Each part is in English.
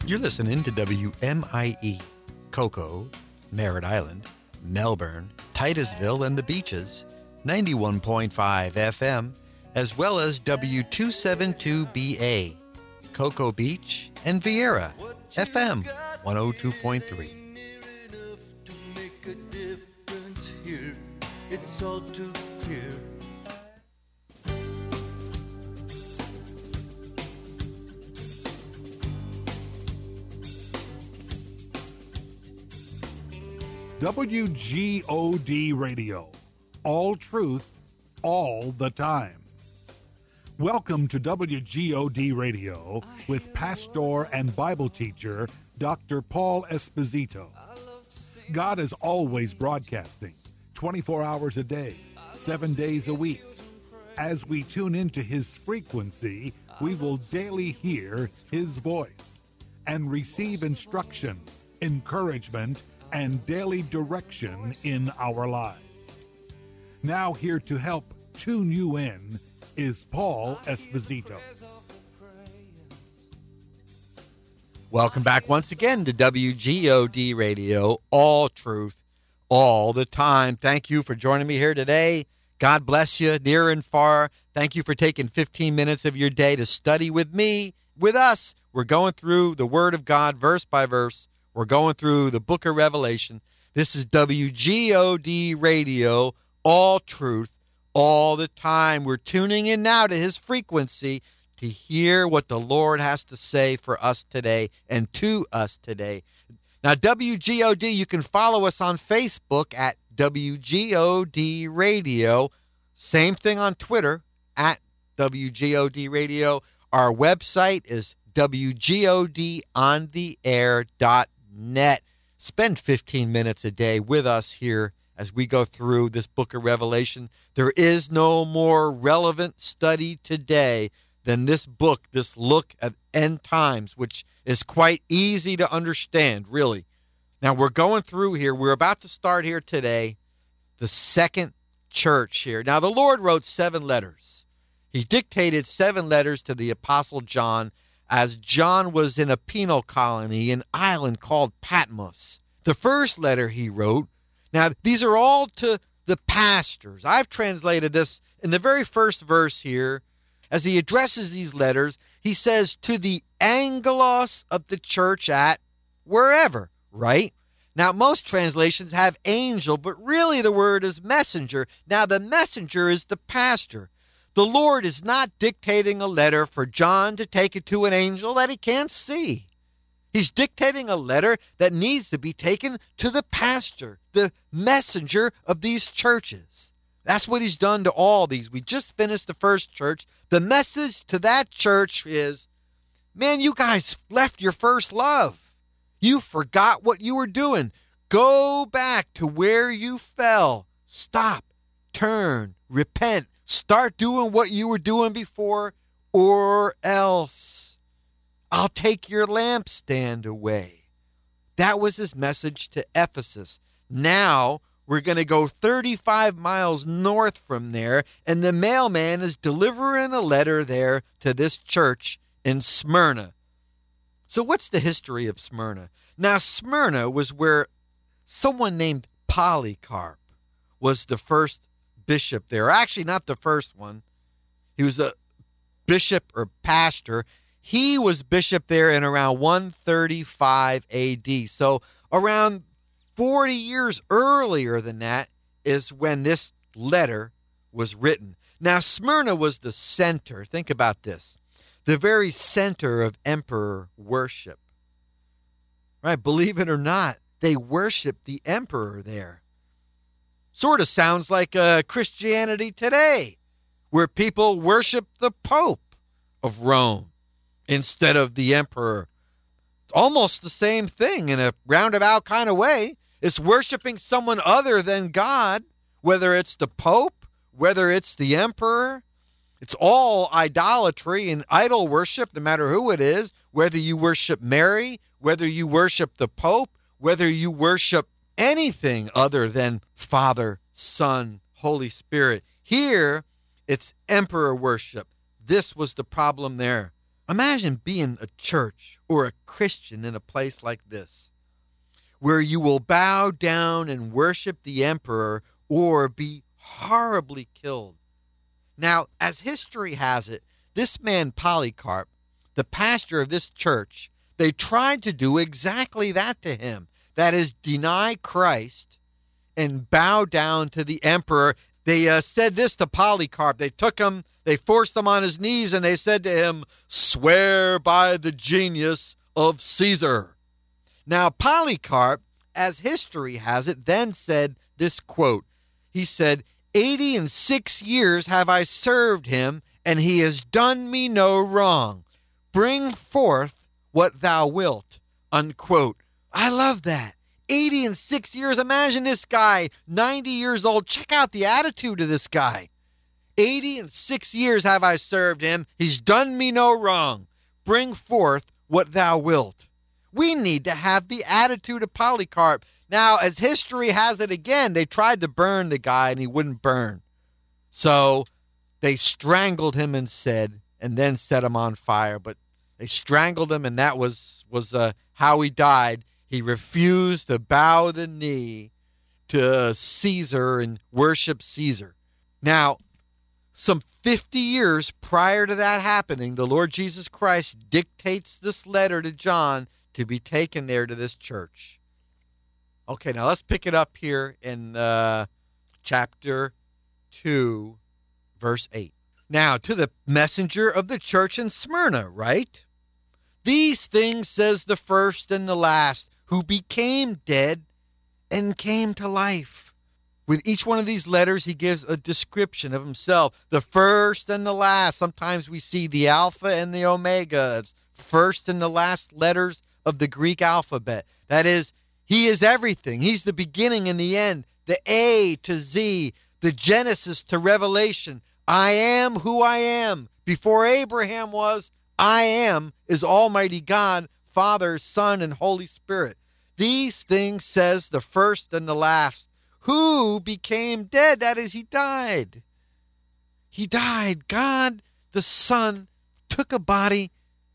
You're listening to WMIE, Cocoa, Merritt Island, Melbourne, Titusville, and the Beaches, 91.5 FM, as well as W272BA, Cocoa Beach, and Vieira, FM 102.3. It's all too clear. WGOD Radio, all truth, all the time. Welcome to WGOD Radio with pastor and Bible teacher Dr. Paul Esposito. God is always broadcasting, 24 hours a day, 7 days a week. As we tune into his frequency, we will daily hear his voice and receive instruction, encouragement, and daily direction in our lives. Now here to help tune you in is Paul Esposito. Welcome back once again to WGOD Radio, all truth, all the time. Thank you for joining me here today. God bless you, near and far. Thank you for taking 15 minutes of your day to study with me, with us. We're going through the Word of God verse by verse. We're going through the book of Revelation. This is WGOD Radio, all truth, all the time. We're tuning in now to his frequency to hear what the Lord has to say for us today and to us today. Now, WGOD, you can follow us on Facebook at WGOD Radio. Same thing on Twitter at WGOD Radio. Our website is WGODontheair.net. Spend 15 minutes a day with us here as we go through this book of Revelation. There is no more relevant study today than this book, this look at end times, which is quite easy to understand, really. Now, we're going through here. We're about to start here today, the second church here. Now, the Lord wrote 7 letters. He dictated 7 letters to the Apostle John, as John was in a penal colony, an island called Patmos. The first letter he wrote, now these are all to the pastors. I've translated this in the very first verse here. As he addresses these letters, he says, to the angelos of the church at wherever, right? Now, most translations have angel, but really the word is messenger. Now, the messenger is the pastor. The Lord is not dictating a letter for John to take it to an angel that he can't see. He's dictating a letter that needs to be taken to the pastor, the messenger of these churches. That's what he's done to all these. We just finished the first church. The message to that church is, man, you guys left your first love. You forgot what you were doing. Go back to where you fell. Stop, turn, repent. Start doing what you were doing before, or else I'll take your lampstand away. That was his message to Ephesus. Now we're going to go 35 miles north from there, and the mailman is delivering a letter there to this church in Smyrna. So what's the history of Smyrna? Now, Smyrna was where someone named Polycarp was the first bishop there. Actually, not the first one. He was a bishop or pastor. He was bishop there in around 135 AD. So around 40 years earlier than that is when this letter was written. Now, Smyrna was the center. Think about this. The very center of emperor worship. Right? Believe it or not, they worship the emperor there. Sort of sounds like Christianity today, where people worship the Pope of Rome instead of the emperor. It's almost the same thing in a roundabout kind of way. It's worshiping someone other than God, whether it's the Pope, whether it's the emperor. It's all idolatry and idol worship, no matter who it is, whether you worship Mary, whether you worship the Pope, whether you worship anything other than Father, Son, Holy Spirit. Here, it's emperor worship. This was the problem there. Imagine being a church or a Christian in a place like this, where you will bow down and worship the emperor or be horribly killed. Now, as history has it, this man Polycarp, the pastor of this church, they tried to do exactly that to him. That is, deny Christ and bow down to the emperor. They said this to Polycarp. They took him, they forced him on his knees, and they said to him, "Swear by the genius of Caesar." Now, Polycarp, as history has it, then said this quote. He said, 86 years have I served him, and he has done me no wrong. Bring forth what thou wilt, unquote. I love that. 86 years. Imagine this guy, 90 years old. Check out the attitude of this guy. 86 years have I served him. He's done me no wrong. Bring forth what thou wilt. We need to have the attitude of Polycarp. Now, as history has it again, they tried to burn the guy and he wouldn't burn. So they strangled him and then set him on fire. But they strangled him, and that was how he died. He refused to bow the knee to Caesar and worship Caesar. Now, some 50 years prior to that happening, the Lord Jesus Christ dictates this letter to John to be taken there to this church. Okay, now let's pick it up here in chapter 2, verse 8. Now, to the messenger of the church in Smyrna, right? These things says the first and the last, who became dead and came to life. With each one of these letters, he gives a description of himself. The first and the last. Sometimes we see the Alpha and the Omega. It's first and the last letters of the Greek alphabet. That is, he is everything. He's the beginning and the end, the A to Z, the Genesis to Revelation. I am who I am. Before Abraham was, I am is Almighty God, Father, Son, and Holy Spirit. These things says the first and the last, who became dead. That is, he died. He died. God, the Son, took a body.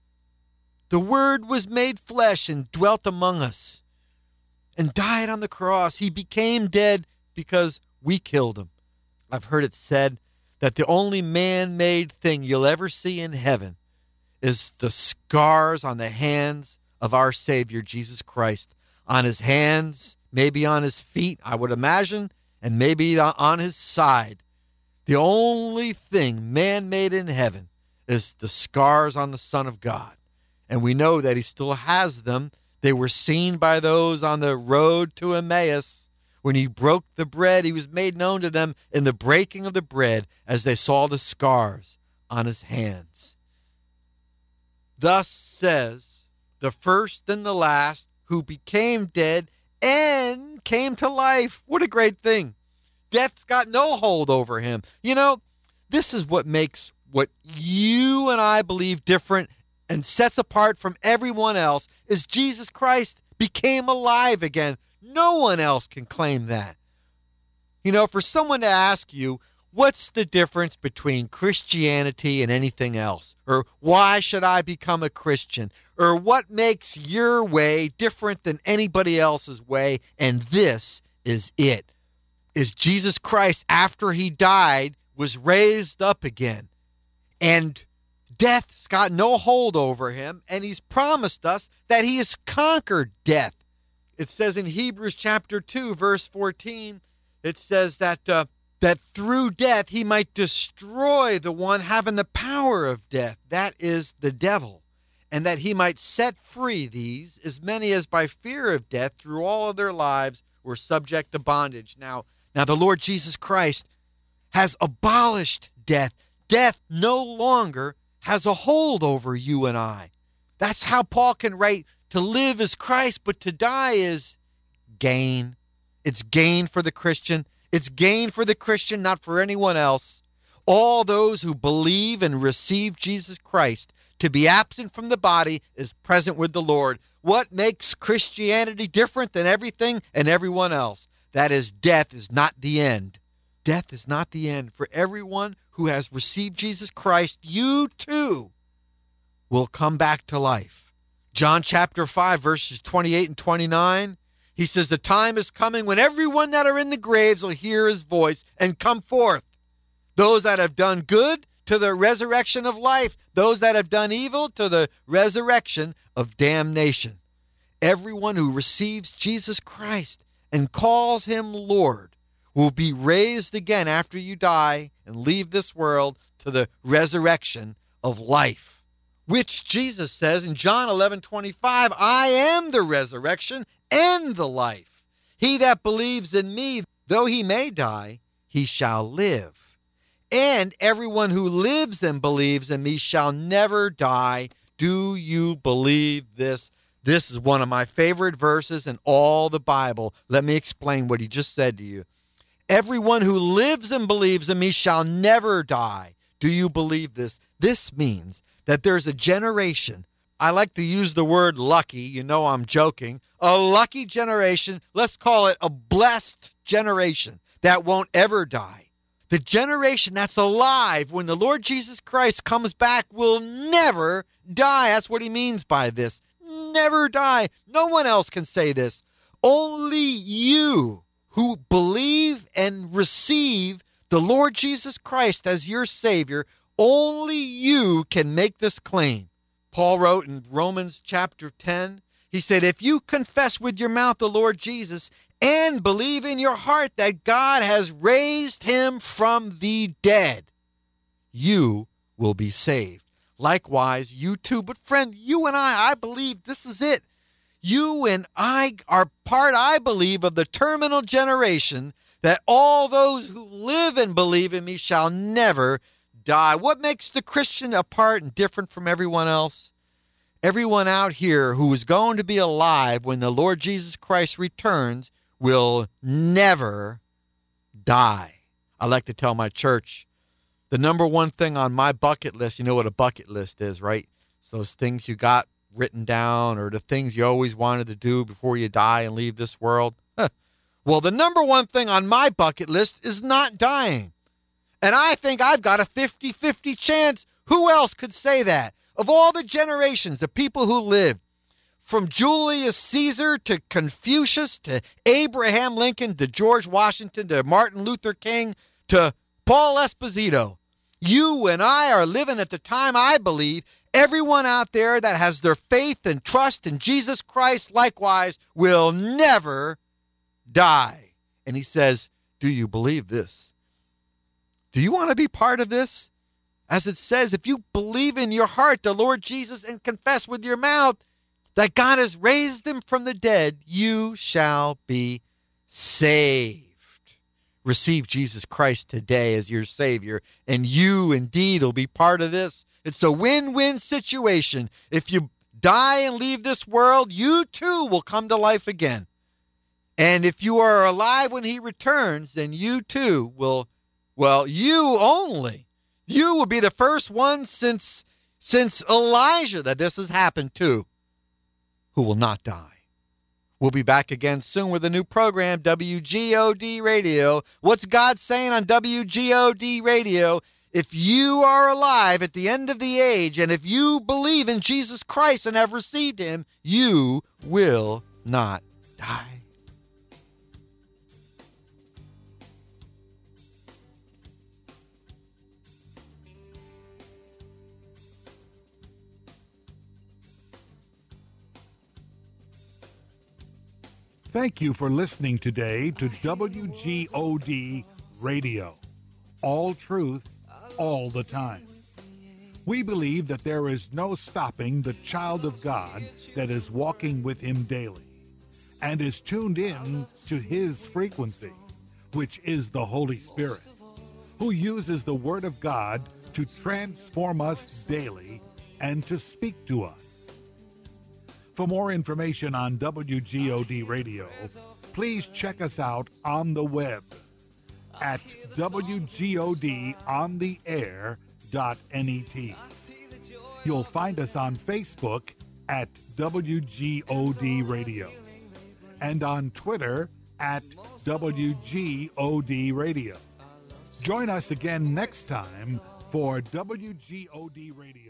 The Word was made flesh and dwelt among us and died on the cross. He became dead because we killed him. I've heard it said that the only man-made thing you'll ever see in heaven is the scars on the hands of our Savior, Jesus Christ. On his hands, maybe on his feet, I would imagine, and maybe on his side. The only thing man-made in heaven is the scars on the Son of God. And we know that he still has them. They were seen by those on the road to Emmaus. When he broke the bread, he was made known to them in the breaking of the bread as they saw the scars on his hands. Thus says the first and the last, who became dead and came to life. What a great thing. Death's got no hold over him. You know, this is what makes what you and I believe different and sets apart from everyone else is Jesus Christ became alive again. No one else can claim that. You know, for someone to ask you, what's the difference between Christianity and anything else? Or why should I become a Christian? Or what makes your way different than anybody else's way? And this is it. Is Jesus Christ, after he died, was raised up again. And death's got no hold over him. And he's promised us that he has conquered death. It says in Hebrews chapter 2, verse 14, it says that through death he might destroy the one having the power of death, that is the devil, and that he might set free these, as many as by fear of death through all of their lives were subject to bondage. Now the Lord Jesus Christ has abolished death. Death no longer has a hold over you and I. That's how Paul can write, to live is Christ, but to die is gain. It's gain for the Christian. It's gain for the Christian, not for anyone else. All those who believe and receive Jesus Christ to be absent from the body is present with the Lord. What makes Christianity different than everything and everyone else? That is, death is not the end. Death is not the end. For everyone who has received Jesus Christ, you too will come back to life. John chapter 5, verses 28 and 29, he says, the time is coming when everyone that are in the graves will hear his voice and come forth. Those that have done good to the resurrection of life, those that have done evil to the resurrection of damnation. Everyone who receives Jesus Christ and calls him Lord will be raised again after you die and leave this world to the resurrection of life, which Jesus says in John 11:25, I am the resurrection and the life. He that believes in me, though he may die, he shall live. And everyone who lives and believes in me shall never die. Do you believe this? This is one of my favorite verses in all the Bible. Let me explain what he just said to you. Everyone who lives and believes in me shall never die. Do you believe this? This means that there's a generation. I like to use the word lucky. You know I'm joking. A lucky generation. Let's call it a blessed generation that won't ever die. The generation that's alive when the Lord Jesus Christ comes back will never die. That's what he means by this. Never die. No one else can say this. Only you who believe and receive the Lord Jesus Christ as your Savior, only you can make this claim. Paul wrote in Romans chapter 10, he said, if you confess with your mouth the Lord Jesus and believe in your heart that God has raised him from the dead, you will be saved. Likewise, you too. But friend, you and I believe this is it. You and I are part, I believe, of the terminal generation that all those who live and believe in me shall never die. What makes the Christian apart and different from everyone else? Everyone out here who is going to be alive when the Lord Jesus Christ returns will never die. I like to tell my church, the number one thing on my bucket list, you know what a bucket list is, right? So those things you got written down or the things you always wanted to do before you die and leave this world. Well, the number one thing on my bucket list is not dying. And I think I've got a 50-50 chance. Who else could say that? Of all the generations, the people who lived, from Julius Caesar to Confucius to Abraham Lincoln to George Washington to Martin Luther King to Paul Esposito, you and I are living at the time, I believe, everyone out there that has their faith and trust in Jesus Christ likewise will never die. And he says, do you believe this? Do you want to be part of this? As it says, if you believe in your heart the Lord Jesus and confess with your mouth that God has raised him from the dead, you shall be saved. Receive Jesus Christ today as your Savior, and you indeed will be part of this. It's a win-win situation. If you die and leave this world, you too will come to life again. And if you are alive when he returns, then you too will, you will be the first one since Elijah that this has happened to, who will not die. We'll be back again soon with a new program, WGOD Radio. What's God saying on WGOD Radio? If you are alive at the end of the age, and if you believe in Jesus Christ and have received him, you will not die. Thank you for listening today to WGOD Radio. All truth, all the time. We believe that there is no stopping the child of God that is walking with him daily and is tuned in to his frequency, which is the Holy Spirit, who uses the Word of God to transform us daily and to speak to us. For more information on WGOD Radio, please check us out on the web at WGODontheair.net. You'll find us on Facebook at WGOD Radio and on Twitter at WGOD Radio. Join us again next time for WGOD Radio.